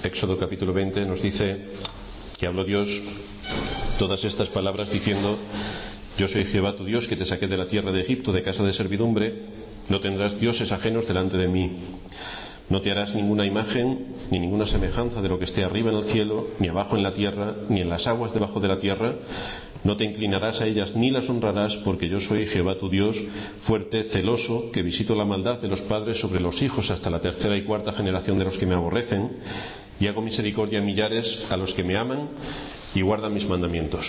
Éxodo capítulo 20 nos dice que habló Dios todas estas palabras diciendo: yo soy Jehová tu Dios, que te saqué de la tierra de Egipto, de casa de servidumbre. No tendrás dioses ajenos delante de mí. No te harás ninguna imagen ni ninguna semejanza de lo que esté arriba en el cielo, ni abajo en la tierra, ni en las aguas debajo de la tierra. No te inclinarás a ellas ni las honrarás, porque yo soy Jehová tu Dios, fuerte, celoso, que visito la maldad de los padres sobre los hijos hasta la tercera y cuarta generación de los que me aborrecen, y hago misericordia a millares a los que me aman y guardan mis mandamientos.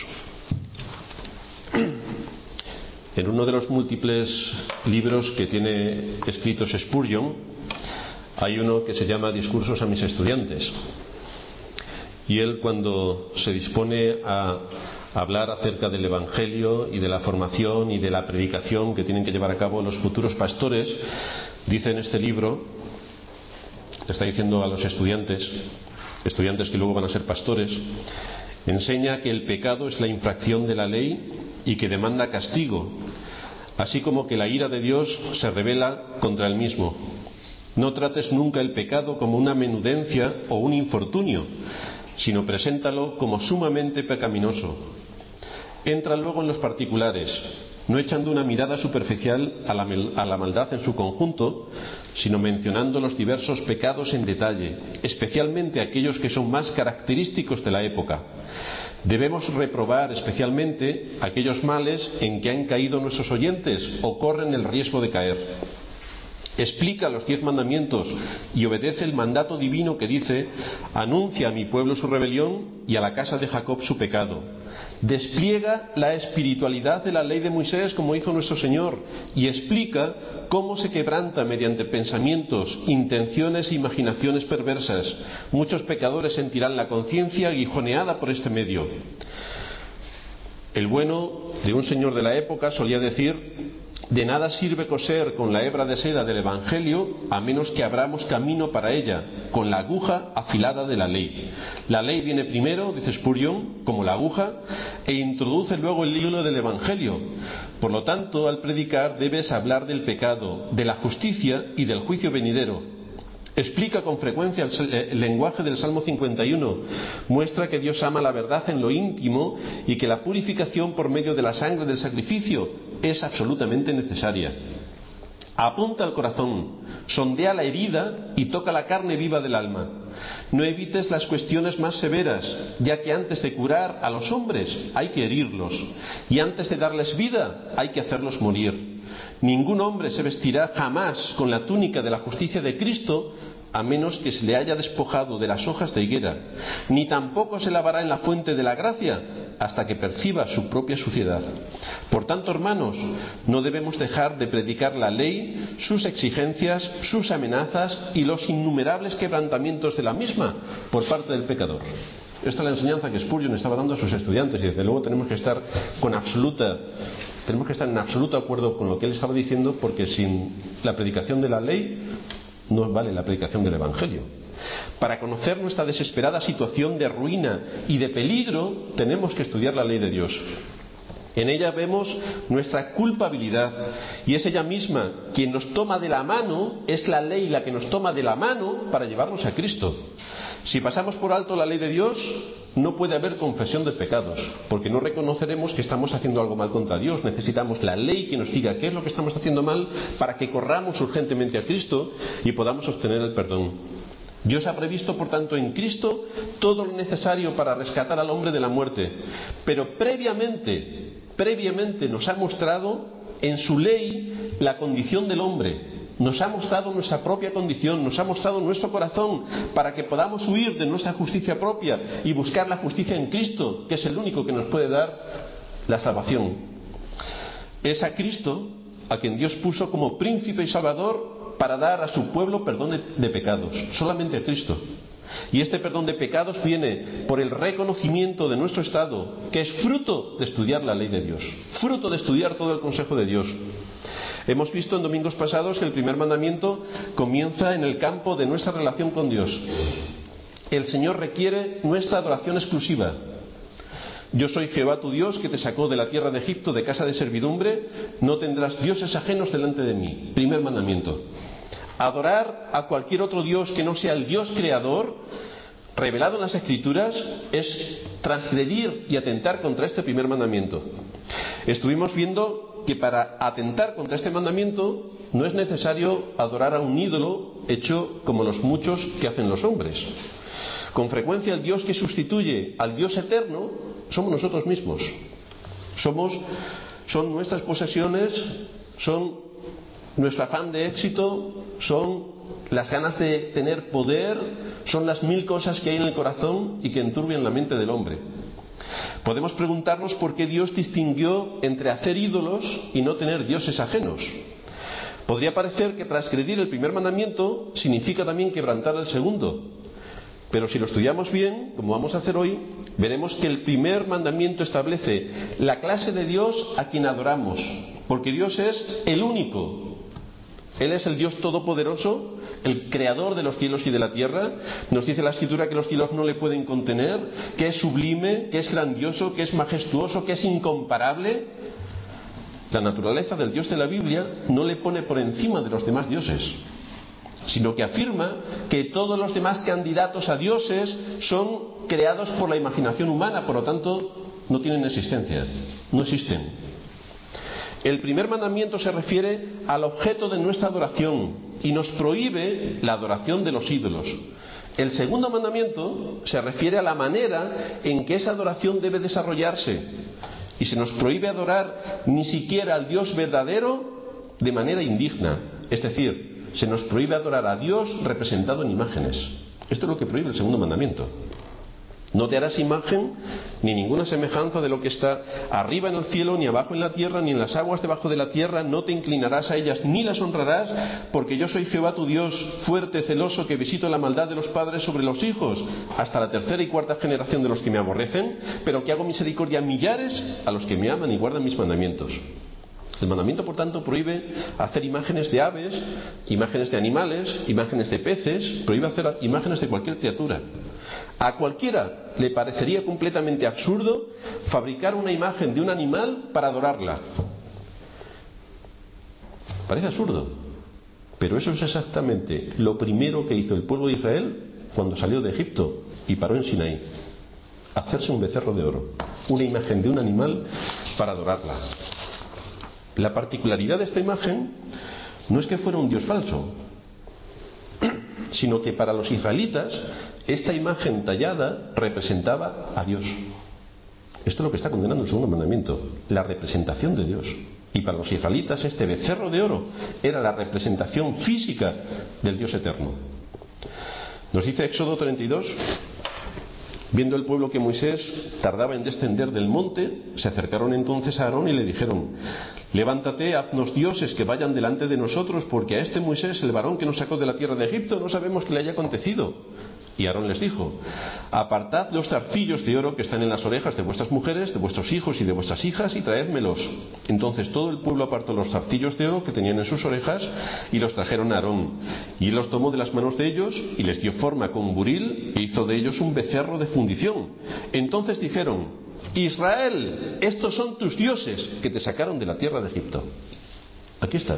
En uno de los múltiples libros que tiene escritos Spurgeon, hay uno que se llama Discursos a mis estudiantes. Y él, cuando se dispone a hablar acerca del Evangelio y de la formación y de la predicación que tienen que llevar a cabo los futuros pastores, dice en este libro, le está diciendo a los estudiantes que luego van a ser pastores, enseña que el pecado es la infracción de la ley y que demanda castigo, así como que la ira de Dios se revela contra el mismo. No trates nunca el pecado como una menudencia o un infortunio, sino preséntalo como sumamente pecaminoso. Entra luego en los particulares, no echando una mirada superficial a la maldad en su conjunto, sino mencionando los diversos pecados en detalle, especialmente aquellos que son más característicos de la época. Debemos reprobar especialmente aquellos males en que han caído nuestros oyentes o corren el riesgo de caer. Explica los 10 mandamientos y obedece el mandato divino que dice: anuncia a mi pueblo su rebelión y a la casa de Jacob su pecado. Despliega la espiritualidad de la ley de Moisés como hizo nuestro Señor y explica cómo se quebranta mediante pensamientos, intenciones e imaginaciones perversas. Muchos pecadores sentirán la conciencia aguijoneada por este medio. El bueno de un señor de la época solía decir: de nada sirve coser con la hebra de seda del Evangelio a menos que abramos camino para ella con la aguja afilada de la ley. La ley viene primero, dice Spurgeon, como la aguja, e introduce luego el hilo del Evangelio. Por lo tanto, al predicar debes hablar del pecado, de la justicia y del juicio venidero. Explica con frecuencia el lenguaje del Salmo 51. Muestra que Dios ama la verdad en lo íntimo y que la purificación por medio de la sangre del sacrificio es absolutamente necesaria. Apunta al corazón, sondea la herida y toca la carne viva del alma. No evites las cuestiones más severas, ya que antes de curar a los hombres hay que herirlos, y antes de darles vida hay que hacerlos morir. Ningún hombre se vestirá jamás con la túnica de la justicia de Cristo a menos que se le haya despojado de las hojas de higuera, ni tampoco se lavará en la fuente de la gracia hasta que perciba su propia suciedad. Por tanto, hermanos, no debemos dejar de predicar la ley, sus exigencias, sus amenazas y los innumerables quebrantamientos de la misma por parte del pecador. Esta es la enseñanza que Spurgeon estaba dando a sus estudiantes, y desde luego tenemos que estar en absoluto acuerdo con lo que él estaba diciendo, porque sin la predicación de la ley no vale la predicación del Evangelio. Para conocer nuestra desesperada situación de ruina y de peligro tenemos que estudiar la ley de Dios. En ella vemos nuestra culpabilidad, y es ella misma quien nos toma de la mano, es la ley la que nos toma de la mano para llevarnos a Cristo. Si pasamos por alto la ley de Dios, no puede haber confesión de pecados, porque no reconoceremos que estamos haciendo algo mal contra Dios. Necesitamos la ley que nos diga qué es lo que estamos haciendo mal para que corramos urgentemente a Cristo y podamos obtener el perdón. Dios ha previsto, por tanto, en Cristo todo lo necesario para rescatar al hombre de la muerte, pero previamente nos ha mostrado en su ley la condición del hombre. Nos ha mostrado nuestra propia condición, nos ha mostrado nuestro corazón para que podamos huir de nuestra justicia propia y buscar la justicia en Cristo, que es el único que nos puede dar la salvación. Es a Cristo a quien Dios puso como príncipe y salvador para dar a su pueblo perdón de pecados, solamente a Cristo. Y este perdón de pecados viene por el reconocimiento de nuestro estado, que es fruto de estudiar la ley de Dios, fruto de estudiar todo el consejo de Dios. Hemos visto en domingos pasados que el primer mandamiento comienza en el campo de nuestra relación con Dios. El Señor requiere nuestra adoración exclusiva. Yo soy Jehová tu Dios, que te sacó de la tierra de Egipto, de casa de servidumbre. No tendrás dioses ajenos delante de mí. Primer mandamiento. Adorar a cualquier otro Dios que no sea el Dios creador revelado en las Escrituras es transgredir y atentar contra este primer mandamiento. Estuvimos viendo que para atentar contra este mandamiento no es necesario adorar a un ídolo hecho como los muchos que hacen los hombres. Con frecuencia el Dios que sustituye al Dios eterno somos nosotros mismos. Son nuestras posesiones, son nuestro afán de éxito, son las ganas de tener poder, son las mil cosas que hay en el corazón y que enturbian la mente del hombre. Podemos preguntarnos por qué Dios distinguió entre hacer ídolos y no tener dioses ajenos. Podría parecer que transgredir el primer mandamiento significa también quebrantar el segundo. Pero si lo estudiamos bien, como vamos a hacer hoy, veremos que el primer mandamiento establece la clase de Dios a quien adoramos, porque Dios es el único. Él es el Dios todopoderoso, el creador de los cielos y de la tierra. Nos dice la Escritura que los cielos no le pueden contener, que es sublime, que es grandioso, que es majestuoso, que es incomparable. La naturaleza del Dios de la Biblia no le pone por encima de los demás dioses, sino que afirma que todos los demás candidatos a dioses son creados por la imaginación humana, por lo tanto no tienen existencia, no existen. El primer mandamiento se refiere al objeto de nuestra adoración y nos prohíbe la adoración de los ídolos. El segundo mandamiento se refiere a la manera en que esa adoración debe desarrollarse y se nos prohíbe adorar ni siquiera al Dios verdadero de manera indigna, es decir, se nos prohíbe adorar a Dios representado en imágenes. Esto es lo que prohíbe el segundo mandamiento. No te harás imagen ni ninguna semejanza de lo que está arriba en el cielo, ni abajo en la tierra, ni en las aguas debajo de la tierra. No te inclinarás a ellas ni las honrarás, porque yo soy Jehová tu Dios, fuerte, celoso, que visito la maldad de los padres sobre los hijos, hasta la tercera y cuarta generación de los que me aborrecen, pero que hago misericordia a millares a los que me aman y guardan mis mandamientos. El mandamiento, por tanto, prohíbe hacer imágenes de aves, imágenes de animales, imágenes de peces, prohíbe hacer imágenes de cualquier criatura. A cualquiera le parecería completamente absurdo fabricar una imagen de un animal para adorarla. Parece absurdo, pero eso es exactamente lo primero que hizo el pueblo de Israel cuando salió de Egipto y paró en Sinaí: hacerse un becerro de oro, una imagen de un animal para adorarla. La particularidad de esta imagen no es que fuera un dios falso, sino que para los israelitas esta imagen tallada representaba a Dios. Esto es lo que está condenando el segundo mandamiento, la representación de Dios. Y para los israelitas este becerro de oro era la representación física del Dios eterno. Nos dice Éxodo 32: viendo el pueblo que Moisés tardaba en descender del monte, se acercaron entonces a Aarón y le dijeron: levántate, haznos dioses que vayan delante de nosotros, porque a este Moisés, el varón que nos sacó de la tierra de Egipto, no sabemos qué le haya acontecido. Y Aarón les dijo: apartad los zarcillos de oro que están en las orejas de vuestras mujeres, de vuestros hijos y de vuestras hijas, y traédmelos. Entonces todo el pueblo apartó los zarcillos de oro que tenían en sus orejas y los trajeron a Aarón. Y él los tomó de las manos de ellos y les dio forma con buril e hizo de ellos un becerro de fundición. Entonces dijeron: Israel, estos son tus dioses que te sacaron de la tierra de Egipto. Aquí está.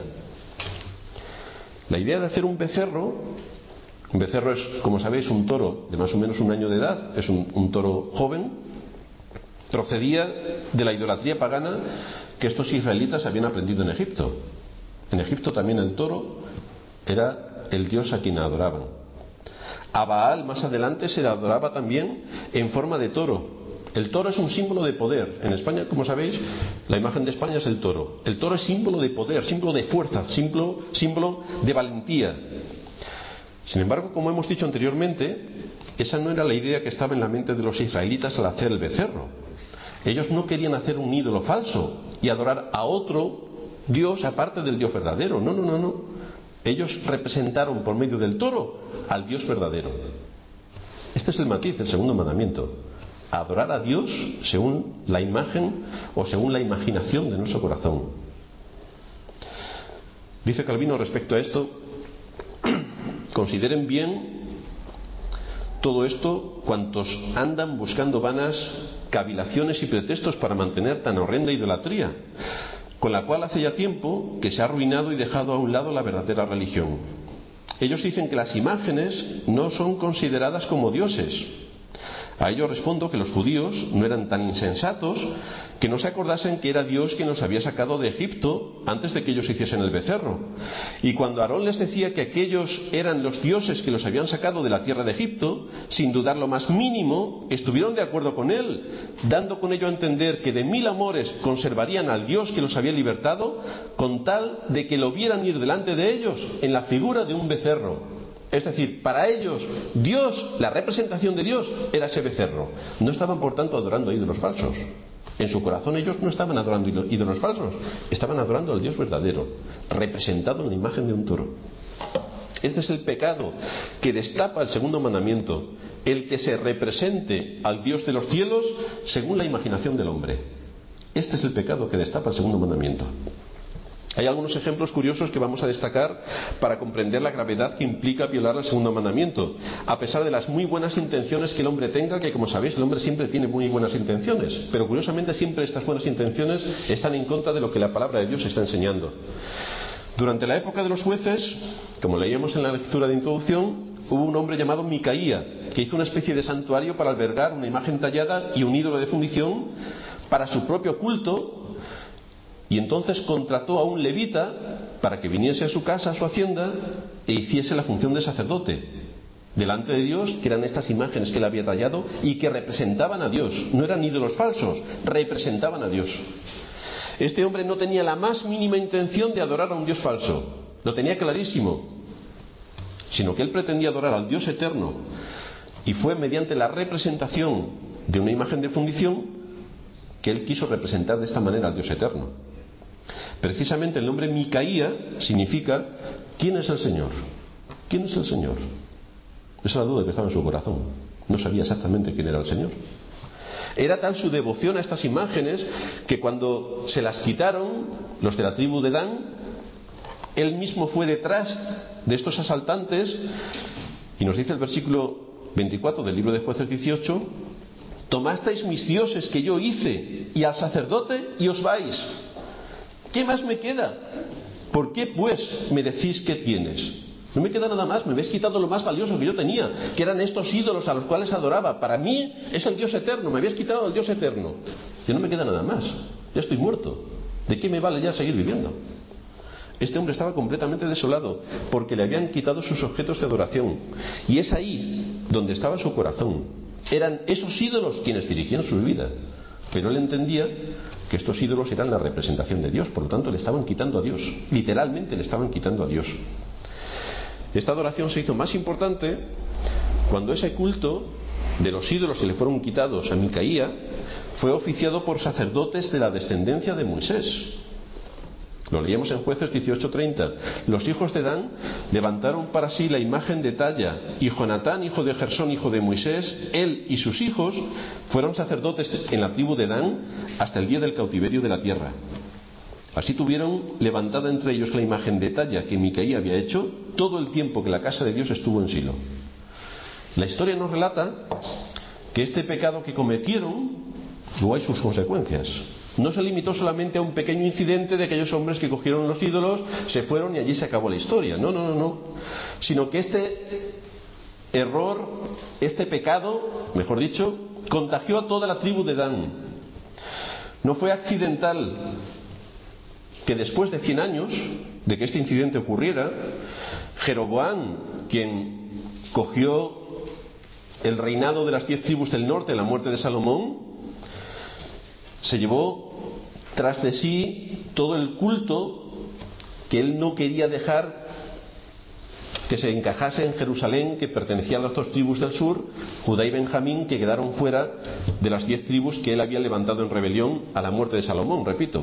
La idea de hacer un becerro es, como sabéis, un toro de más o menos un año de edad, es un toro joven. Procedía de la idolatría pagana que estos israelitas habían aprendido en Egipto. En Egipto también el toro era el dios a quien adoraban. A Baal más adelante se le adoraba también en forma de toro. El toro es un símbolo de poder. En España, como sabéis, la imagen de España es el toro. El toro es símbolo de poder, símbolo de fuerza, símbolo de valentía. Sin embargo, como hemos dicho anteriormente, esa no era la idea que estaba en la mente de los israelitas al hacer el becerro. Ellos no querían hacer un ídolo falso y adorar a otro Dios aparte del Dios verdadero. No. Ellos representaron por medio del toro al Dios verdadero. Este es el matiz del segundo mandamiento: adorar a Dios según la imagen o según la imaginación de nuestro corazón. Dice Calvino respecto a esto: consideren bien todo esto cuantos andan buscando vanas cavilaciones y pretextos para mantener tan horrenda idolatría, con la cual hace ya tiempo que se ha arruinado y dejado a un lado la verdadera religión. Ellos dicen que las imágenes no son consideradas como dioses. A ello respondo que los judíos no eran tan insensatos que no se acordasen que era Dios quien los había sacado de Egipto antes de que ellos hiciesen el becerro. Y cuando Aarón les decía que aquellos eran los dioses que los habían sacado de la tierra de Egipto, sin dudar lo más mínimo, estuvieron de acuerdo con él, dando con ello a entender que de mil amores conservarían al Dios que los había libertado, con tal de que lo vieran ir delante de ellos en la figura de un becerro. Es decir, para ellos, Dios, la representación de Dios, era ese becerro. No estaban, por tanto, adorando ídolos falsos. En su corazón ellos no estaban adorando ídolos falsos, estaban adorando al Dios verdadero, representado en la imagen de un toro. Este es el pecado que destapa el segundo mandamiento, el que se represente al Dios de los cielos según la imaginación del hombre. Este es el pecado que destapa el segundo mandamiento. Hay algunos ejemplos curiosos que vamos a destacar para comprender la gravedad que implica violar el segundo mandamiento, a pesar de las muy buenas intenciones que el hombre tenga, que como sabéis el hombre siempre tiene muy buenas intenciones, pero curiosamente siempre estas buenas intenciones están en contra de lo que la palabra de Dios está enseñando. Durante la época de los jueces, como leíamos en la lectura de introducción, hubo un hombre llamado Micaía, que hizo una especie de santuario para albergar una imagen tallada y un ídolo de fundición para su propio culto. Y entonces contrató a un levita para que viniese a su casa, a su hacienda, e hiciese la función de sacerdote delante de Dios, que eran estas imágenes que él había tallado y que representaban a Dios. No eran ídolos falsos, representaban a Dios. Este hombre no tenía la más mínima intención de adorar a un Dios falso, lo tenía clarísimo, sino que él pretendía adorar al Dios eterno, y fue mediante la representación de una imagen de fundición que él quiso representar de esta manera al Dios eterno. Precisamente el nombre Micaía significa ¿quién es el Señor? ¿Quién es el Señor? Esa es la duda que estaba en su corazón. No sabía exactamente quién era el Señor. Era tal su devoción a estas imágenes que cuando se las quitaron los de la tribu de Dan, él mismo fue detrás de estos asaltantes y nos dice el versículo 24 del libro de Jueces 18: tomasteis mis dioses que yo hice y al sacerdote y os vais. ¿Qué más me queda? ¿Por qué pues me decís que tienes? No me queda nada más, me habéis quitado lo más valioso que yo tenía, que eran estos ídolos a los cuales adoraba. Para mí es el Dios eterno, me habéis quitado el Dios eterno. Ya no me queda nada más, ya estoy muerto. ¿De qué me vale ya seguir viviendo? Este hombre estaba completamente desolado porque le habían quitado sus objetos de adoración. Y es ahí donde estaba su corazón. Eran esos ídolos quienes dirigían su vida. Pero él entendía que estos ídolos eran la representación de Dios, por lo tanto le estaban quitando a Dios, literalmente le estaban quitando a Dios. Esta adoración se hizo más importante cuando ese culto de los ídolos que le fueron quitados a Micaía fue oficiado por sacerdotes de la descendencia de Moisés. Lo leíamos en Jueces 18:30. Los hijos de Dan levantaron para sí la imagen de talla, y Jonatán, hijo de Gersón, hijo de Moisés, él y sus hijos fueron sacerdotes en la tribu de Dan hasta el día del cautiverio de la tierra. Así tuvieron levantada entre ellos la imagen de talla que Micaía había hecho todo el tiempo que la casa de Dios estuvo en Silo. La historia nos relata que este pecado que cometieron luego hay sus consecuencias. No se limitó solamente a un pequeño incidente de aquellos hombres que cogieron los ídolos, se fueron y allí se acabó la historia. No. Sino que este error, este pecado, mejor dicho, contagió a toda la tribu de Dan. No fue accidental que después de 100 años de que este incidente ocurriera, Jeroboam, quien cogió el reinado de las 10 tribus del norte en la muerte de Salomón, se llevó tras de sí todo el culto que él no quería dejar que se encajase en Jerusalén, que pertenecía a las 2 tribus del sur, Judá y Benjamín, que quedaron fuera de las 10 tribus que él había levantado en rebelión a la muerte de Salomón, repito.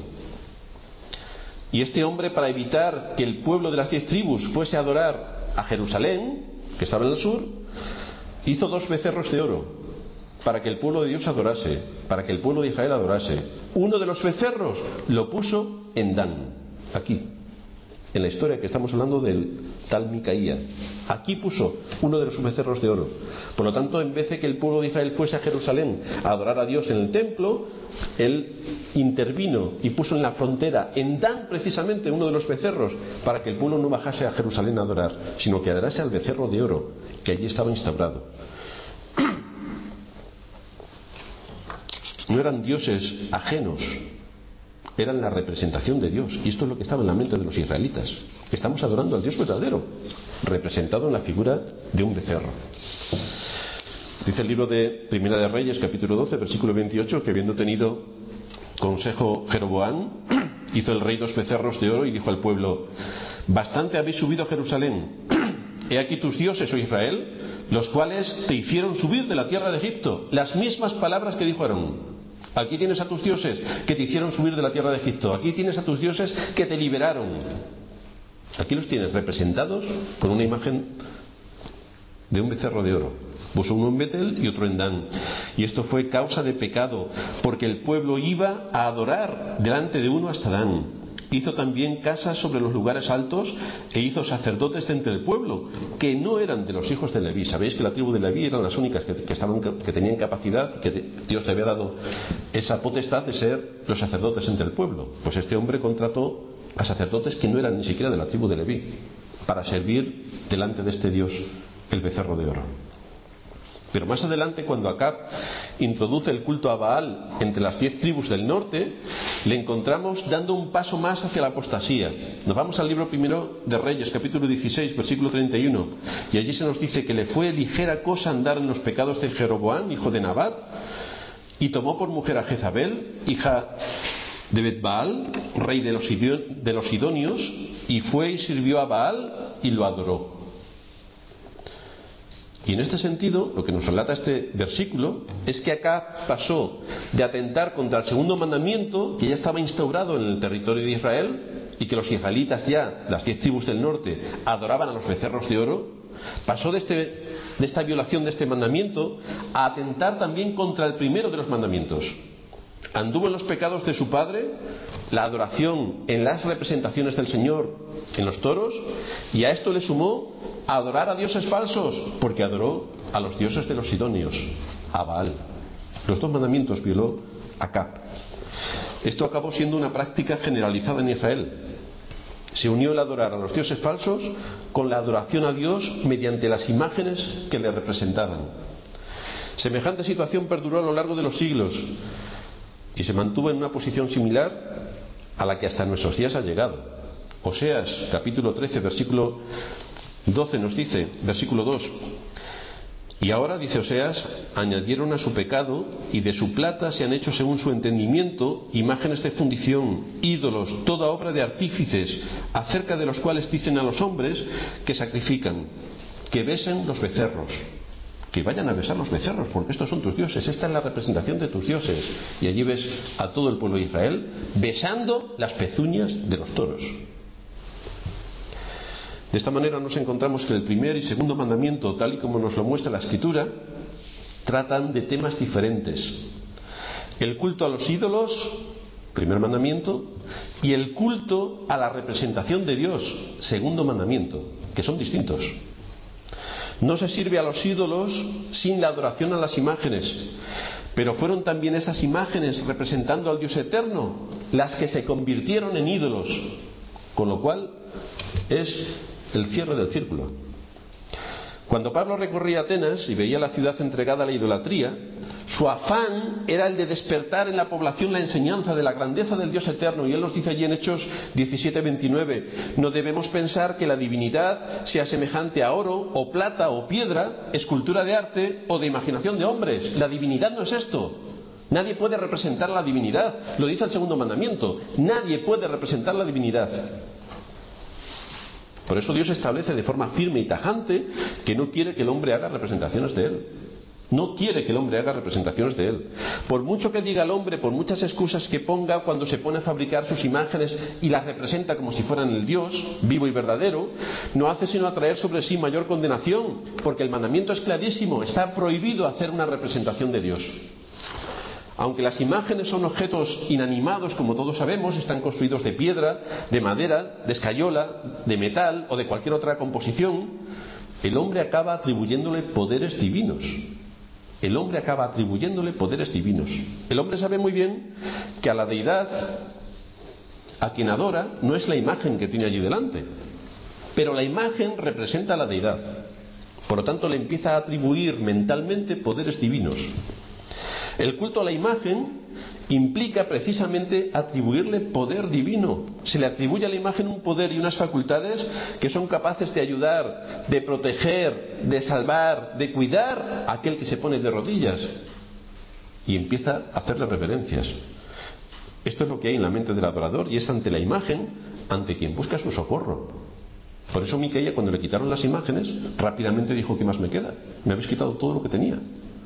Y este hombre, para evitar que el pueblo de las 10 tribus fuese a adorar a Jerusalén, que estaba en el sur, hizo 2 becerros de oro para que el pueblo de Dios adorase, para que el pueblo de Israel adorase. Uno de los becerros lo puso en Dan, aquí, en la historia que estamos hablando del tal Micaía. Aquí puso uno de los becerros de oro. Por lo tanto, en vez de que el pueblo de Israel fuese a Jerusalén a adorar a Dios en el templo, él intervino y puso en la frontera, en Dan precisamente, uno de los becerros, para que el pueblo no bajase a Jerusalén a adorar, sino que adorase al becerro de oro, que allí estaba instaurado. No eran dioses ajenos, eran la representación de Dios. Y esto es lo que estaba en la mente de los israelitas. Estamos adorando al Dios verdadero, representado en la figura de un becerro. Dice el libro de Primera de Reyes, capítulo 12, versículo 28, que habiendo tenido consejo Jeroboam, hizo el rey 2 becerros de oro y dijo al pueblo: bastante habéis subido a Jerusalén. He aquí tus dioses, oh Israel, los cuales te hicieron subir de la tierra de Egipto. Las mismas palabras que dijo Aarón. Aquí tienes a tus dioses que te hicieron subir de la tierra de Egipto. Aquí tienes a tus dioses que te liberaron. Aquí los tienes representados con una imagen de un becerro de oro. Puso uno en Betel y otro en Dan. Y esto fue causa de pecado, porque el pueblo iba a adorar delante de uno hasta Dan. Hizo también casas sobre los lugares altos e hizo sacerdotes de entre el pueblo, que no eran de los hijos de Leví. Sabéis que la tribu de Leví eran las únicas que tenían capacidad, que Dios le había dado esa potestad de ser los sacerdotes entre el pueblo. Pues este hombre contrató a sacerdotes que no eran ni siquiera de la tribu de Leví, para servir delante de este Dios, el becerro de oro. Pero más adelante, cuando Acab introduce el culto a Baal entre las 10 tribus del norte, le encontramos dando un paso más hacia la apostasía. Nos vamos al libro primero de Reyes, capítulo 16, versículo 31, y allí se nos dice que le fue ligera cosa andar en los pecados de Jeroboam, hijo de Nabat, y tomó por mujer a Jezabel, hija de Bet-Baal, rey de los Sidonios, y fue y sirvió a Baal y lo adoró. Y en este sentido, lo que nos relata este versículo es que acá pasó de atentar contra el segundo mandamiento, que ya estaba instaurado en el territorio de Israel, y que los israelitas ya, las 10 tribus del norte, adoraban a los becerros de oro. Pasó de esta violación de este mandamiento a atentar también contra el primero de los mandamientos. Anduvo en los pecados de su padre, la adoración en las representaciones del Señor en los toros, y a esto le sumó a adorar a dioses falsos, porque adoró a los dioses de los sidonios, a Baal. Los 2 mandamientos violó Acab. Esto acabó siendo una práctica generalizada en Israel. Se unió el adorar a los dioses falsos con la adoración a Dios mediante las imágenes que le representaban. Semejante situación perduró a lo largo de los siglos y se mantuvo en una posición similar a la que hasta nuestros días ha llegado. Oseas, capítulo 13, versículo 12 nos dice, versículo 2: y ahora, dice Oseas, añadieron a su pecado y de su plata se han hecho según su entendimiento imágenes de fundición, ídolos, toda obra de artífices, acerca de los cuales dicen a los hombres que sacrifican, que besen los becerros. Que vayan a besar los becerros, porque estos son tus dioses. Esta es la representación de tus dioses. Y allí ves a todo el pueblo de Israel besando las pezuñas de los toros. De esta manera nos encontramos que el primer y segundo mandamiento, tal y como nos lo muestra la Escritura, tratan de temas diferentes. El culto a los ídolos, primer mandamiento, y el culto a la representación de Dios, segundo mandamiento, que son distintos. No se sirve a los ídolos sin la adoración a las imágenes, pero fueron también esas imágenes representando al Dios eterno las que se convirtieron en ídolos, con lo cual es el cierre del círculo. Cuando Pablo recorría Atenas y veía la ciudad entregada a la idolatría, su afán era el de despertar en la población la enseñanza de la grandeza del Dios eterno. Y él nos dice allí en Hechos 17:29: no debemos pensar que la divinidad sea semejante a oro o plata o piedra, escultura de arte o de imaginación de hombres. La divinidad no es esto. Nadie puede representar la divinidad. Lo dice el segundo mandamiento: nadie puede representar la divinidad. Por eso Dios establece de forma firme y tajante que no quiere que el hombre haga representaciones de Él. No quiere que el hombre haga representaciones de Él. Por mucho que diga el hombre, por muchas excusas que ponga cuando se pone a fabricar sus imágenes y las representa como si fueran el Dios vivo y verdadero, no hace sino atraer sobre sí mayor condenación, porque el mandamiento es clarísimo: está prohibido hacer una representación de Dios. Aunque las imágenes son objetos inanimados, como todos sabemos, están construidos de piedra, de madera, de escayola, de metal o de cualquier otra composición, el hombre acaba atribuyéndole poderes divinos. El hombre acaba atribuyéndole poderes divinos. El hombre sabe muy bien que a la deidad, a quien adora, no es la imagen que tiene allí delante, pero la imagen representa a la deidad. Por lo tanto, le empieza a atribuir mentalmente poderes divinos. El culto a la imagen implica precisamente atribuirle poder divino. Se le atribuye a la imagen un poder y unas facultades que son capaces de ayudar, de proteger, de salvar, de cuidar a aquel que se pone de rodillas y empieza a hacerle reverencias. Esto es lo que hay en la mente del adorador, y es ante la imagen ante quien busca su socorro. Por eso Micaía, cuando le quitaron las imágenes, rápidamente dijo: ¿qué más me queda? Me habéis quitado todo lo que tenía.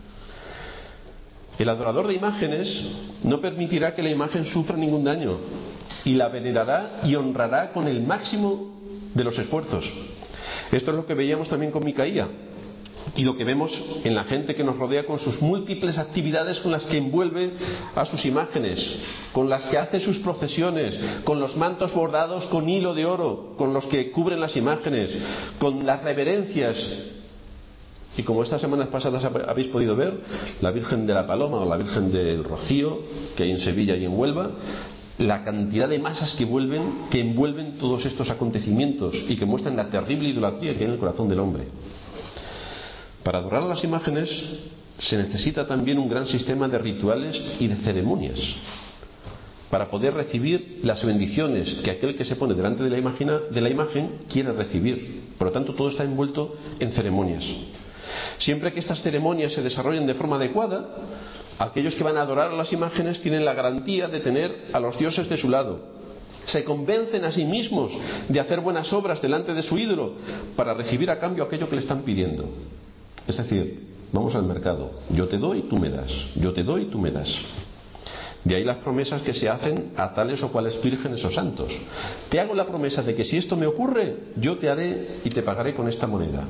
El adorador de imágenes no permitirá que la imagen sufra ningún daño y la venerará y honrará con el máximo de los esfuerzos. Esto es lo que veíamos también con Micaía y lo que vemos en la gente que nos rodea, con sus múltiples actividades con las que envuelve a sus imágenes, con las que hace sus procesiones, con los mantos bordados con hilo de oro con los que cubren las imágenes, con las reverencias. Y como estas semanas pasadas habéis podido ver, la Virgen de la Paloma o la Virgen del Rocío, que hay en Sevilla y en Huelva, la cantidad de masas que envuelven todos estos acontecimientos y que muestran la terrible idolatría que hay en el corazón del hombre. Para adorar a las imágenes se necesita también un gran sistema de rituales y de ceremonias para poder recibir las bendiciones que aquel que se pone delante de la imagen quiere recibir. Por lo tanto, todo está envuelto en ceremonias. Siempre que estas ceremonias se desarrollen de forma adecuada, aquellos que van a adorar a las imágenes tienen la garantía de tener a los dioses de su lado. Se convencen a sí mismos de hacer buenas obras delante de su ídolo para recibir a cambio aquello que le están pidiendo. Es decir, vamos al mercado: yo te doy, tú me das; yo te doy, tú me das. De ahí las promesas que se hacen a tales o cuales vírgenes o santos. Te hago la promesa de que si esto me ocurre, yo te haré y te pagaré con esta moneda.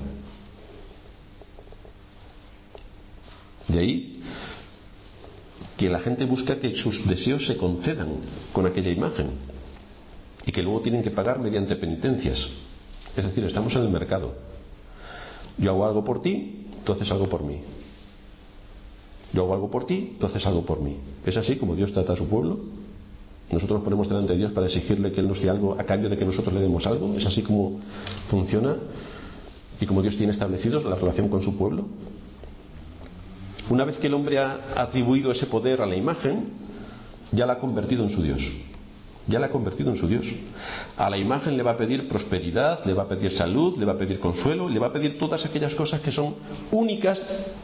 De ahí que la gente busca que sus deseos se concedan con aquella imagen y que luego tienen que pagar mediante penitencias. Es decir, estamos en el mercado. Yo hago algo por ti, tú haces algo por mí. Yo hago algo por ti, tú haces algo por mí. ¿Es así como Dios trata a su pueblo? Nosotros nos ponemos delante de Dios para exigirle que Él nos dé algo a cambio de que nosotros le demos algo. ¿Es así como funciona y como Dios tiene establecido la relación con su pueblo? Una vez que el hombre ha atribuido ese poder a la imagen, ya la ha convertido en su Dios. Ya la ha convertido en su Dios. A la imagen le va a pedir prosperidad, le va a pedir salud, le va a pedir consuelo, le va a pedir todas aquellas cosas que son únicas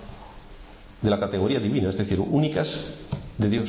de la categoría divina, es decir, únicas de Dios.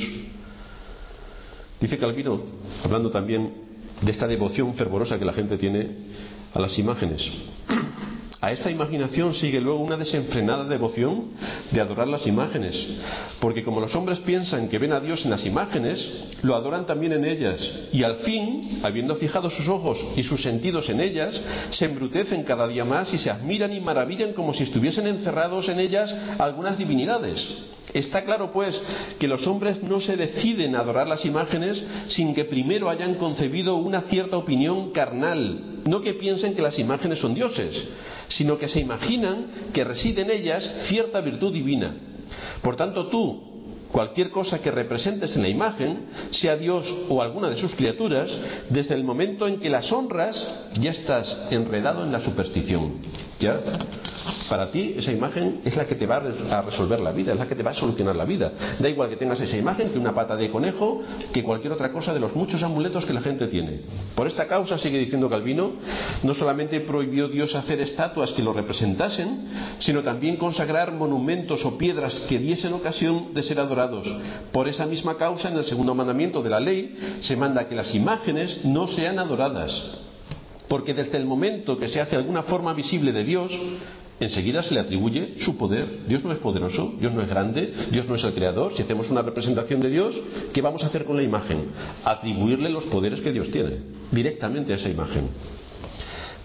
Dice Calvino, hablando también de esta devoción fervorosa que la gente tiene a las imágenes: a esta imaginación sigue luego una desenfrenada devoción de adorar las imágenes, porque como los hombres piensan que ven a Dios en las imágenes, lo adoran también en ellas, y al fin, habiendo fijado sus ojos y sus sentidos en ellas, se embrutecen cada día más y se admiran y maravillan como si estuviesen encerrados en ellas algunas divinidades. Está claro, pues, que los hombres no se deciden a adorar las imágenes sin que primero hayan concebido una cierta opinión carnal. No que piensen que las imágenes son dioses, sino que se imaginan que reside en ellas cierta virtud divina. Por tanto, tú, cualquier cosa que representes en la imagen, sea Dios o alguna de sus criaturas, desde el momento en que las honras, ya estás enredado en la superstición. ¿Ya? Para ti esa imagen es la que te va a resolver la vida, es la que te va a solucionar la vida. Da igual que tengas esa imagen que una pata de conejo, que cualquier otra cosa de los muchos amuletos que la gente tiene. Por esta causa, sigue diciendo Calvino, no solamente prohibió Dios hacer estatuas que lo representasen, sino también consagrar monumentos o piedras que diesen ocasión de ser adorados. Por esa misma causa, en el segundo mandamiento de la ley se manda que las imágenes no sean adoradas, porque desde el momento que se hace alguna forma visible de Dios, enseguida se le atribuye su poder. Dios no es poderoso, Dios no es grande, Dios no es el creador. Si hacemos una representación de Dios, ¿qué vamos a hacer con la imagen? Atribuirle los poderes que Dios tiene directamente a esa imagen.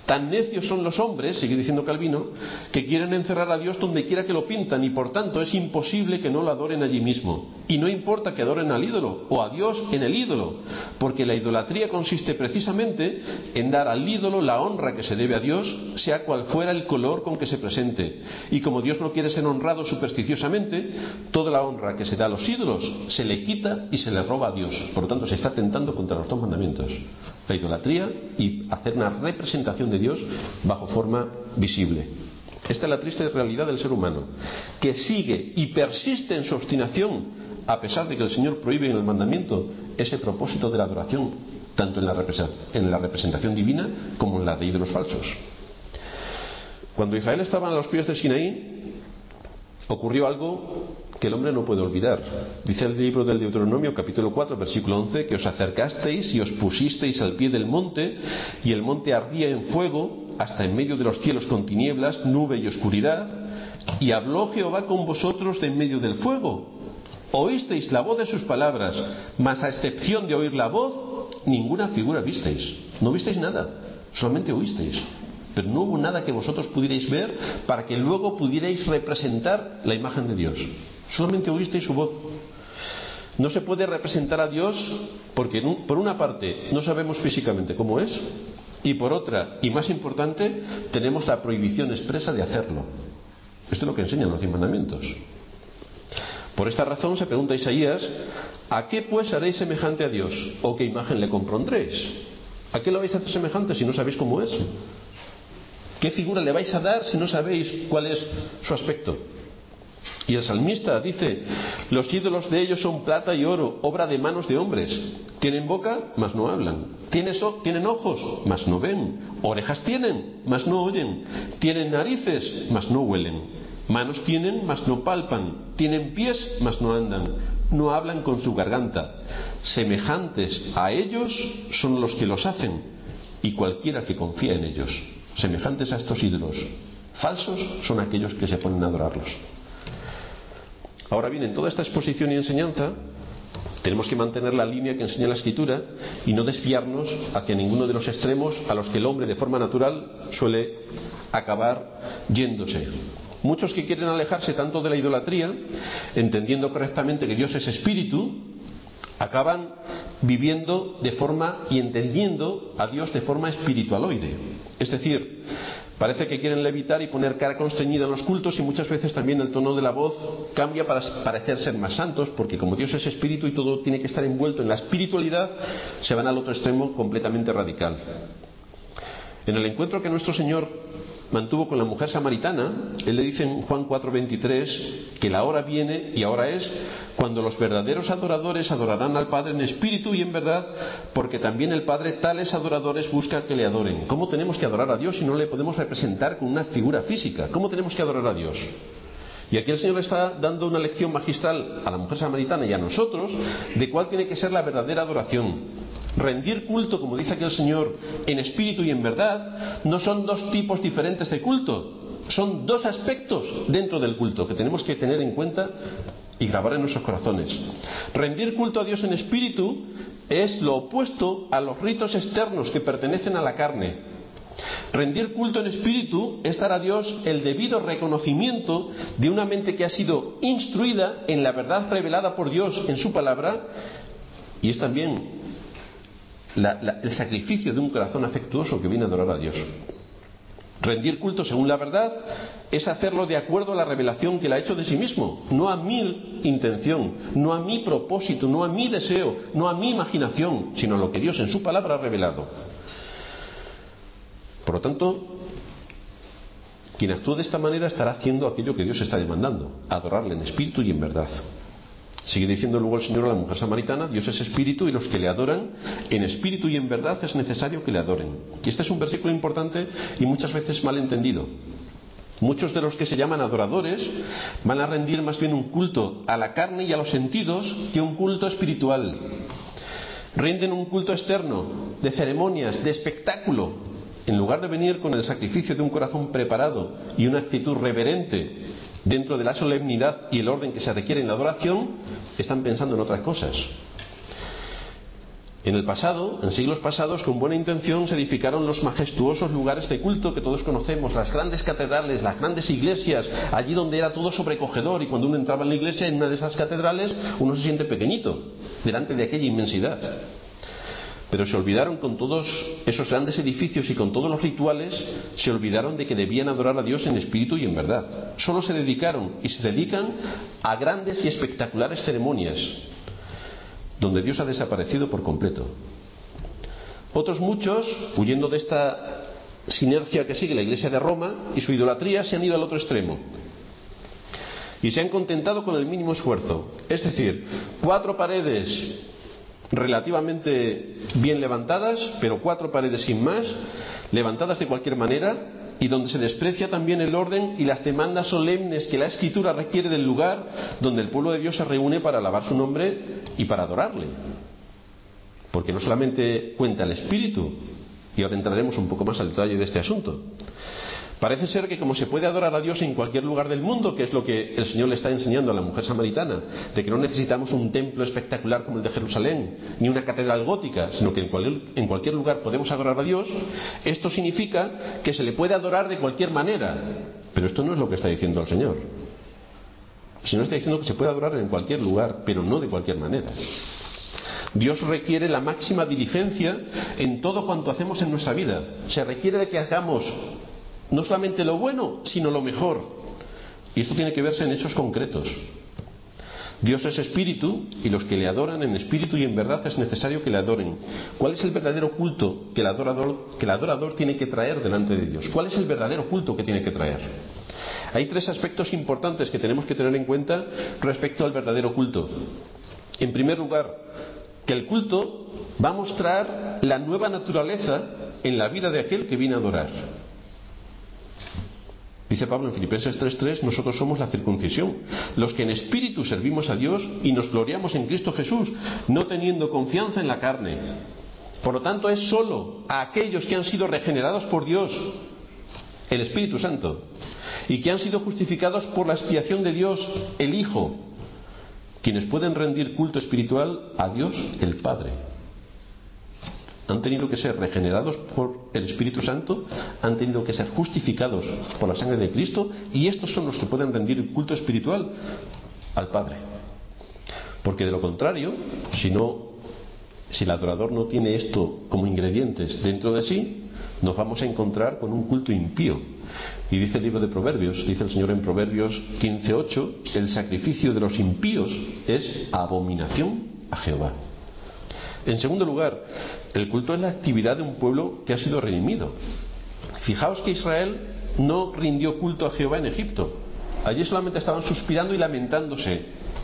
Tan necios son los hombres, sigue diciendo Calvino, que quieren encerrar a Dios donde quiera que lo pintan y por tanto es imposible que no lo adoren allí mismo. Y no importa que adoren al ídolo o a Dios en el ídolo, porque la idolatría consiste precisamente en dar al ídolo la honra que se debe a Dios, sea cual fuera el color con que se presente. Y como Dios no quiere ser honrado supersticiosamente, toda la honra que se da a los ídolos se le quita y se le roba a Dios. Por lo tanto, se está atentando contra los dos mandamientos: la idolatría y hacer una representación de Dios bajo forma visible. Esta es la triste realidad del ser humano, que sigue y persiste en su obstinación, a pesar de que el Señor prohíbe en el mandamiento ese propósito de la adoración, tanto en la representación divina como en la de ídolos falsos. Cuando Israel estaba a los pies de Sinaí, ocurrió algo que el hombre no puede olvidar. Dice el libro del Deuteronomio, capítulo 4, versículo 11, que os acercasteis y os pusisteis al pie del monte, y el monte ardía en fuego hasta en medio de los cielos con tinieblas, nube y oscuridad, y habló Jehová con vosotros de en medio del fuego. Oísteis la voz de sus palabras, mas a excepción de oír la voz, ninguna figura visteis. No visteis nada, solamente oísteis. Pero no hubo nada que vosotros pudierais ver para que luego pudierais representar la imagen de Dios. Solamente oísteis su voz. No se puede representar a Dios porque, por una parte, no sabemos físicamente cómo es, y por otra, y más importante, tenemos la prohibición expresa de hacerlo. Esto es lo que enseñan los 10 mandamientos. Por esta razón se pregunta Isaías: ¿a qué pues haréis semejante a Dios? ¿O qué imagen le compondréis? ¿A qué lo vais a hacer semejante si no sabéis cómo es? ¿Qué figura le vais a dar si no sabéis cuál es su aspecto? Y el salmista dice: los ídolos de ellos son plata y oro, obra de manos de hombres. Tienen boca, mas no hablan. Tienen ojos, mas no ven. Orejas tienen, mas no oyen. Tienen narices, mas no huelen. Manos tienen, mas no palpan. Tienen pies, mas no andan. No hablan con su garganta. Semejantes a ellos son los que los hacen, y cualquiera que confía en ellos. Semejantes a estos ídolos falsos son aquellos que se ponen a adorarlos. Ahora bien, en toda esta exposición y enseñanza tenemos que mantener la línea que enseña la Escritura y no desviarnos hacia ninguno de los extremos a los que el hombre de forma natural suele acabar yéndose. Muchos que quieren alejarse tanto de la idolatría, entendiendo correctamente que Dios es espíritu, acaban viviendo de forma y entendiendo a Dios de forma espiritualoide. Es decir, parece que quieren levitar y poner cara constreñida en los cultos, y muchas veces también el tono de la voz cambia para parecer ser más santos, porque como Dios es espíritu y todo tiene que estar envuelto en la espiritualidad, se van al otro extremo completamente radical. En el encuentro que nuestro Señor mantuvo con la mujer samaritana, Él le dice en Juan 4:23 que la hora viene y ahora es cuando los verdaderos adoradores adorarán al Padre en espíritu y en verdad, porque también el Padre tales adoradores busca que le adoren. ¿Cómo tenemos que adorar a Dios si no le podemos representar con una figura física? ¿Cómo tenemos que adorar a Dios? Y aquí el Señor está dando una lección magistral a la mujer samaritana y a nosotros de cuál tiene que ser la verdadera adoración. Rendir culto, como dice aquí el Señor, en espíritu y en verdad, no son dos tipos diferentes de culto, son dos aspectos dentro del culto que tenemos que tener en cuenta y grabar en nuestros corazones. Rendir culto a Dios en espíritu es lo opuesto a los ritos externos que pertenecen a la carne. Rendir culto en espíritu es dar a Dios el debido reconocimiento de una mente que ha sido instruida en la verdad revelada por Dios en su palabra, y es también el sacrificio de un corazón afectuoso que viene a adorar a Dios. Rendir culto según la verdad es hacerlo de acuerdo a la revelación que Él ha hecho de sí mismo, no a mi intención, no a mi propósito, no a mi deseo, no a mi imaginación, sino a lo que Dios en su palabra ha revelado. Por lo tanto, quien actúe de esta manera estará haciendo aquello que Dios está demandando: adorarle en espíritu y en verdad. Sigue diciendo luego el Señor a la mujer samaritana: Dios es espíritu y los que le adoran en espíritu y en verdad es necesario que le adoren. Y este es un versículo importante y muchas veces mal entendido. Muchos de los que se llaman adoradores van a rendir más bien un culto a la carne y a los sentidos que un culto espiritual. Rinden un culto externo, de ceremonias, de espectáculo, en lugar de venir con el sacrificio de un corazón preparado y una actitud reverente dentro de la solemnidad y el orden que se requiere en la adoración. Están pensando en otras cosas. En el pasado, en siglos pasados, con buena intención se edificaron los majestuosos lugares de culto que todos conocemos, las grandes catedrales, las grandes iglesias, allí donde era todo sobrecogedor, y cuando uno entraba en la iglesia, en una de esas catedrales, uno se siente pequeñito delante de aquella inmensidad. Pero se olvidaron, con todos esos grandes edificios y con todos los rituales, se olvidaron de que debían adorar a Dios en espíritu y en verdad. Solo se dedicaron y se dedican a grandes y espectaculares ceremonias, donde Dios ha desaparecido por completo. Otros muchos, huyendo de esta sinergia que sigue la Iglesia de Roma y su idolatría, se han ido al otro extremo y se han contentado con el mínimo esfuerzo, es decir, 4 paredes relativamente bien levantadas, pero 4 paredes sin más, levantadas de cualquier manera, y donde se desprecia también el orden y las demandas solemnes que la Escritura requiere del lugar donde el pueblo de Dios se reúne para alabar su nombre y para adorarle. Porque no solamente cuenta el Espíritu, y ahora entraremos un poco más al detalle de este asunto. Parece ser que como se puede adorar a Dios en cualquier lugar del mundo, que es lo que el Señor le está enseñando a la mujer samaritana, de que no necesitamos un templo espectacular como el de Jerusalén, ni una catedral gótica, sino que en cualquier lugar podemos adorar a Dios, esto significa que se le puede adorar de cualquier manera. Pero esto no es lo que está diciendo el Señor. El Señor está diciendo que se puede adorar en cualquier lugar, pero no de cualquier manera. Dios requiere la máxima diligencia en todo cuanto hacemos en nuestra vida. Se requiere de que hagamos no solamente lo bueno, sino lo mejor. Y esto tiene que verse en hechos concretos. Dios es espíritu, y los que le adoran en espíritu y en verdad es necesario que le adoren. ¿Cuál es el verdadero culto que el adorador tiene que traer delante de Dios? ¿Cuál es el verdadero culto que tiene que traer? Hay 3 aspectos importantes que tenemos que tener en cuenta respecto al verdadero culto. En primer lugar, que el culto va a mostrar la nueva naturaleza en la vida de aquel que viene a adorar. Dice Pablo en Filipenses 3:3, nosotros somos la circuncisión, los que en espíritu servimos a Dios y nos gloriamos en Cristo Jesús, no teniendo confianza en la carne. Por lo tanto, es solo a aquellos que han sido regenerados por Dios, el Espíritu Santo, y que han sido justificados por la expiación de Dios, el Hijo, quienes pueden rendir culto espiritual a Dios, el Padre. Han tenido que ser regenerados por el Espíritu Santo, han tenido que ser justificados por la sangre de Cristo, y estos son los que pueden rendir culto espiritual al Padre. Porque de lo contrario, si el adorador no tiene esto como ingredientes dentro de sí, nos vamos a encontrar con un culto impío. Y dice el libro de Proverbios, dice el Señor en Proverbios 15:8, el sacrificio de los impíos es abominación a Jehová. En segundo lugar, el culto es la actividad de un pueblo que ha sido redimido. Fijaos que Israel no rindió culto a Jehová en Egipto. Allí solamente estaban suspirando y lamentándose.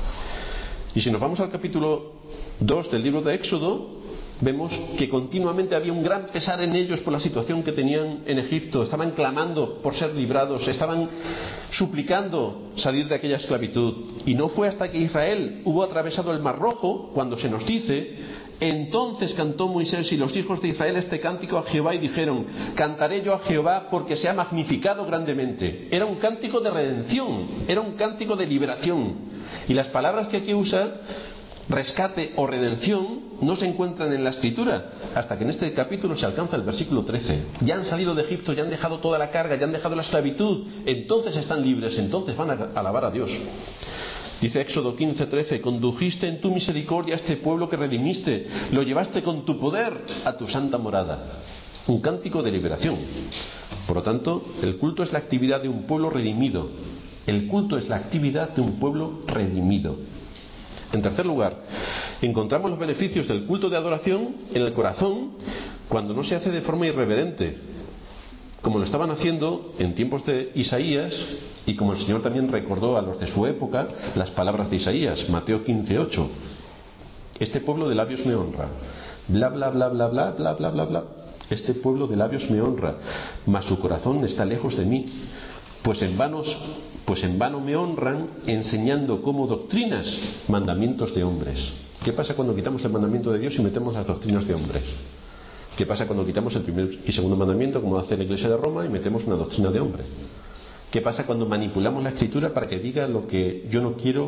Y si nos vamos al capítulo 2 del libro de Éxodo, vemos que continuamente había un gran pesar en ellos por la situación que tenían en Egipto. Estaban clamando por ser librados, estaban suplicando salir de aquella esclavitud. Y no fue hasta que Israel hubo atravesado el Mar Rojo, cuando se nos dice, entonces cantó Moisés y los hijos de Israel este cántico a Jehová y dijeron, cantaré yo a Jehová porque se ha magnificado grandemente. Era un cántico de redención, era un cántico de liberación. Y las palabras que aquí usa, rescate o redención, no se encuentran en la Escritura hasta que en este capítulo se alcanza el versículo 13. Ya han salido de Egipto, ya han dejado toda la carga, ya han dejado la esclavitud, entonces están libres, entonces van a alabar a Dios. Dice Éxodo 15:13, condujiste en tu misericordia a este pueblo que redimiste, lo llevaste con tu poder a tu santa morada. Un cántico de liberación. Por lo tanto, el culto es la actividad de un pueblo redimido. El culto es la actividad de un pueblo redimido. En tercer lugar, encontramos los beneficios del culto de adoración en el corazón cuando no se hace de forma irreverente, como lo estaban haciendo en tiempos de Isaías, y como el Señor también recordó a los de su época las palabras de Isaías, Mateo 15:8. Este pueblo de labios me honra, bla bla bla bla bla bla bla bla bla. Este pueblo de labios me honra, mas su corazón está lejos de mí, pues en vano me honran enseñando como doctrinas mandamientos de hombres. ¿Qué pasa cuando quitamos el mandamiento de Dios y metemos las doctrinas de hombres? ¿Qué pasa cuando quitamos el primer y segundo mandamiento, como hace la Iglesia de Roma, y metemos una doctrina de hombre? ¿Qué pasa cuando manipulamos la Escritura para que diga lo que yo no quiero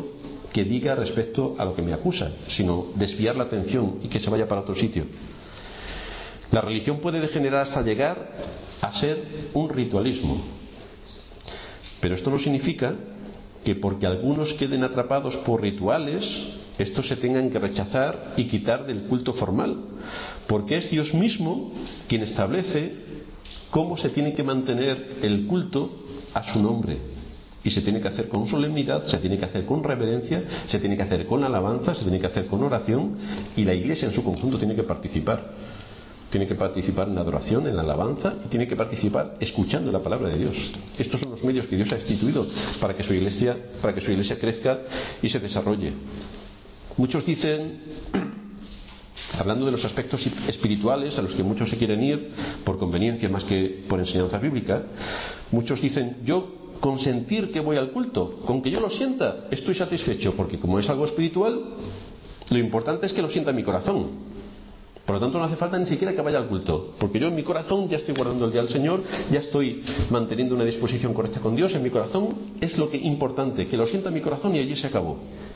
que diga respecto a lo que me acusa, sino desviar la atención y que se vaya para otro sitio. La religión puede degenerar hasta llegar a ser un ritualismo. Pero esto no significa que porque algunos queden atrapados por rituales, estos se tengan que rechazar y quitar del culto formal, porque es Dios mismo quien establece cómo se tiene que mantener el culto a su nombre. Y se tiene que hacer con solemnidad, se tiene que hacer con reverencia, se tiene que hacer con alabanza, se tiene que hacer con oración, y la Iglesia en su conjunto tiene que participar. Tiene que participar en la adoración, en la alabanza, y tiene que participar escuchando la palabra de Dios. Estos son los medios que Dios ha instituido para que su iglesia crezca y se desarrolle. Muchos dicen, hablando de los aspectos espirituales a los que muchos se quieren ir por conveniencia más que por enseñanza bíblica, muchos dicen: yo con sentir que voy al culto, con que yo lo sienta, estoy satisfecho, porque como es algo espiritual, lo importante es que lo sienta en mi corazón. Por lo tanto, no hace falta ni siquiera que vaya al culto, porque yo en mi corazón ya estoy guardando el día del Señor, ya estoy manteniendo una disposición correcta con Dios. En mi corazón es lo que importante, que lo sienta en mi corazón, y allí se acabó.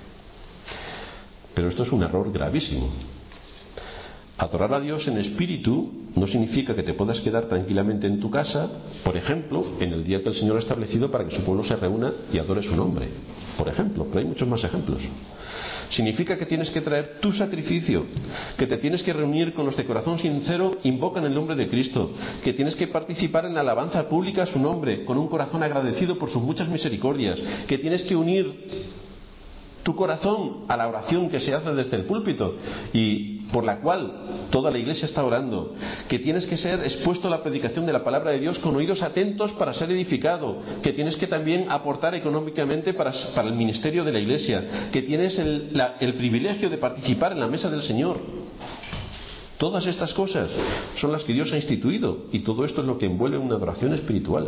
Pero esto es un error gravísimo. Adorar a Dios en espíritu no significa que te puedas quedar tranquilamente en tu casa, por ejemplo, en el día que el Señor ha establecido para que su pueblo se reúna y adore su nombre, por ejemplo, pero hay muchos más ejemplos. Significa que tienes que traer tu sacrificio, que te tienes que reunir con los de corazón sincero, invocan el nombre de Cristo, que tienes que participar en la alabanza pública a su nombre, con un corazón agradecido por sus muchas misericordias, que tienes que unir tu corazón a la oración que se hace desde el púlpito y por la cual toda la iglesia está orando, que tienes que ser expuesto a la predicación de la palabra de Dios con oídos atentos para ser edificado, que tienes que también aportar económicamente para el ministerio de la iglesia, que tienes el privilegio de participar en la mesa del Señor. Todas estas cosas son las que Dios ha instituido, y todo esto es lo que envuelve una adoración espiritual.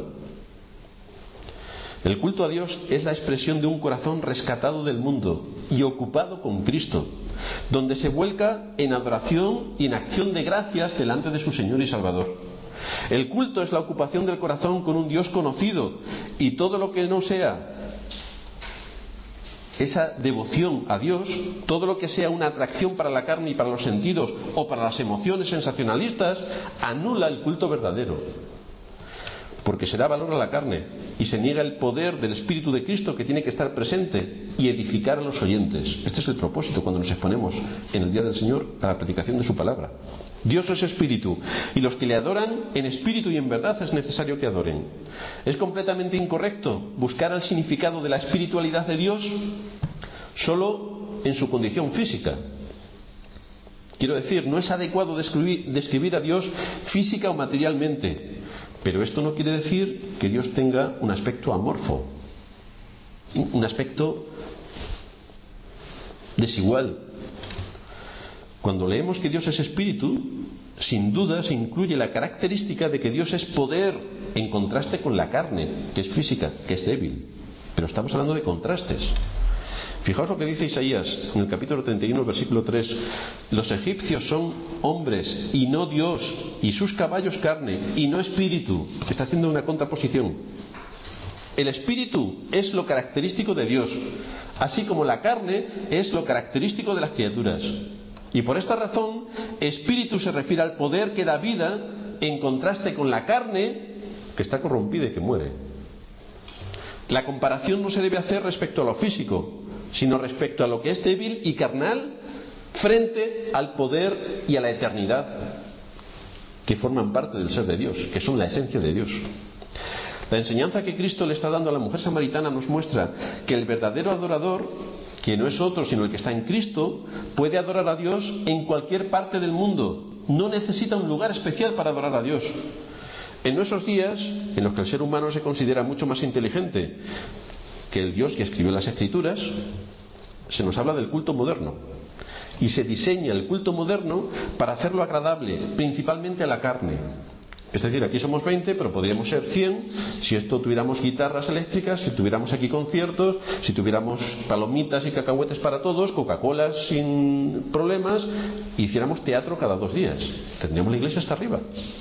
El culto a Dios es la expresión de un corazón rescatado del mundo y ocupado con Cristo, donde se vuelca en adoración y en acción de gracias delante de su Señor y Salvador. El culto es la ocupación del corazón con un Dios conocido, y todo lo que no sea esa devoción a Dios, todo lo que sea una atracción para la carne y para los sentidos o para las emociones sensacionalistas, anula el culto verdadero. Porque se da valor a la carne y se niega el poder del Espíritu de Cristo, que tiene que estar presente y edificar a los oyentes. Este es el propósito cuando nos exponemos en el día del Señor a la predicación de su palabra. Dios es espíritu, y los que le adoran en espíritu y en verdad es necesario que adoren. Es completamente incorrecto buscar el significado de la espiritualidad de Dios solo en su condición física. Quiero decir, no es adecuado describir a Dios física o materialmente. Pero esto no quiere decir que Dios tenga un aspecto amorfo, un aspecto desigual. Cuando leemos que Dios es espíritu, sin duda se incluye la característica de que Dios es poder, en contraste con la carne, que es física, que es débil. Pero estamos hablando de contrastes. Fijaos lo que dice Isaías en el capítulo 31, versículo 3. Los egipcios son hombres y no Dios, y sus caballos carne y no espíritu. Está haciendo una contraposición. El espíritu es lo característico de Dios, así como la carne es lo característico de las criaturas. Y por esta razón, espíritu se refiere al poder que da vida, en contraste con la carne, que está corrompida y que muere. La comparación no se debe hacer respecto a lo físico, sino respecto a lo que es débil y carnal frente al poder y a la eternidad que forman parte del ser de Dios, que son la esencia de Dios. La enseñanza que Cristo le está dando a la mujer samaritana nos muestra que el verdadero adorador, que no es otro sino el que está en Cristo, puede adorar a Dios en cualquier parte del mundo. No necesita un lugar especial para adorar a Dios. En nuestros días, en los que el ser humano se considera mucho más inteligente que el Dios que escribió las Escrituras, se nos habla del culto moderno, y se diseña el culto moderno para hacerlo agradable principalmente a la carne. Es decir, aquí somos 20, pero podríamos ser 100 si esto tuviéramos guitarras eléctricas, si tuviéramos aquí conciertos, si tuviéramos palomitas y cacahuetes para todos, Coca-Colas sin problemas, e hiciéramos teatro cada 2 días. Tendríamos la iglesia hasta arriba.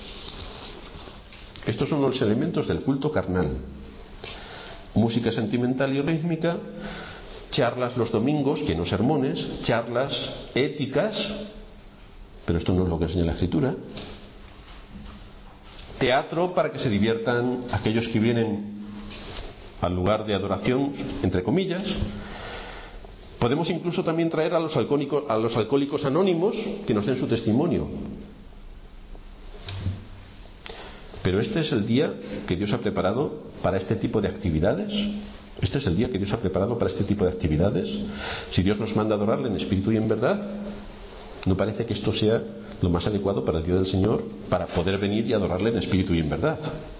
Estos son los elementos del culto carnal: música sentimental y rítmica, charlas los domingos, que no sermones, charlas éticas, pero esto no es lo que enseña la Escritura. Teatro para que se diviertan aquellos que vienen al lugar de adoración, entre comillas. Podemos incluso también traer a los alcohólicos anónimos que nos den su testimonio. Pero este es el día que Dios ha preparado para este tipo de actividades. Este es el día que Dios ha preparado para este tipo de actividades. Si Dios nos manda a adorarle en espíritu y en verdad, no parece que esto sea lo más adecuado para el día del Señor, para poder venir y adorarle en espíritu y en verdad.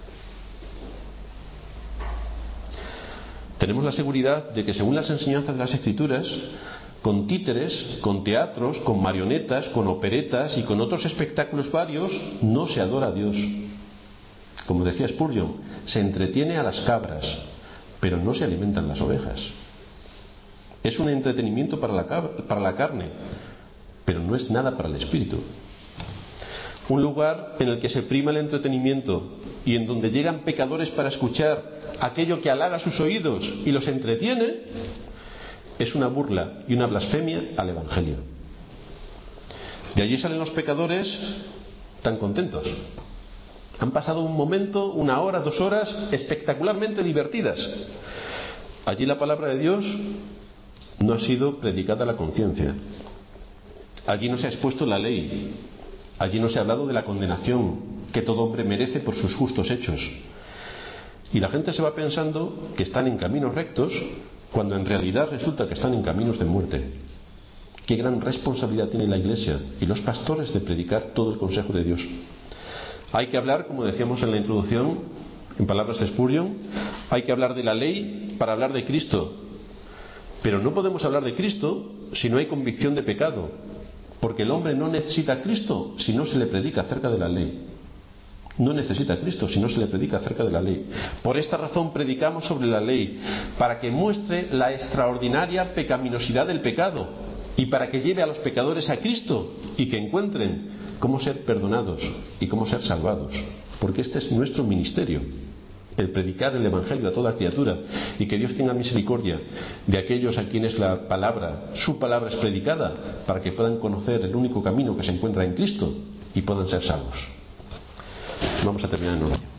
Tenemos la seguridad de que, según las enseñanzas de las Escrituras, con títeres, con teatros, con marionetas, con operetas y con otros espectáculos varios, no se adora a Dios. Como decía Spurgeon, se entretiene a las cabras, pero no se alimentan las ovejas. Es un entretenimiento para la carne, pero no es nada para el espíritu. Un lugar en el que se prima el entretenimiento y en donde llegan pecadores para escuchar aquello que halaga sus oídos y los entretiene, es una burla y una blasfemia al Evangelio. De allí salen los pecadores tan contentos. Han pasado un momento, 1 hora, 2 horas espectacularmente divertidas. Allí la palabra de Dios no ha sido predicada a la conciencia. Allí no se ha expuesto la ley. Allí no se ha hablado de la condenación que todo hombre merece por sus justos hechos. Y la gente se va pensando que están en caminos rectos, cuando en realidad resulta que están en caminos de muerte. Qué gran responsabilidad tiene la Iglesia y los pastores de predicar todo el consejo de Dios. Hay que hablar, como decíamos en la introducción, en palabras de Spurgeon, hay que hablar de la ley para hablar de Cristo. Pero no podemos hablar de Cristo si no hay convicción de pecado, porque el hombre no necesita a Cristo si no se le predica acerca de la ley. No necesita a Cristo si no se le predica acerca de la ley. Por esta razón predicamos sobre la ley, para que muestre la extraordinaria pecaminosidad del pecado y para que lleve a los pecadores a Cristo y que encuentren cómo ser perdonados y cómo ser salvados. Porque este es nuestro ministerio, el predicar el Evangelio a toda criatura, y que Dios tenga misericordia de aquellos a quienes la palabra, su palabra es predicada, para que puedan conocer el único camino que se encuentra en Cristo y puedan ser salvos. Vamos a terminar en oración.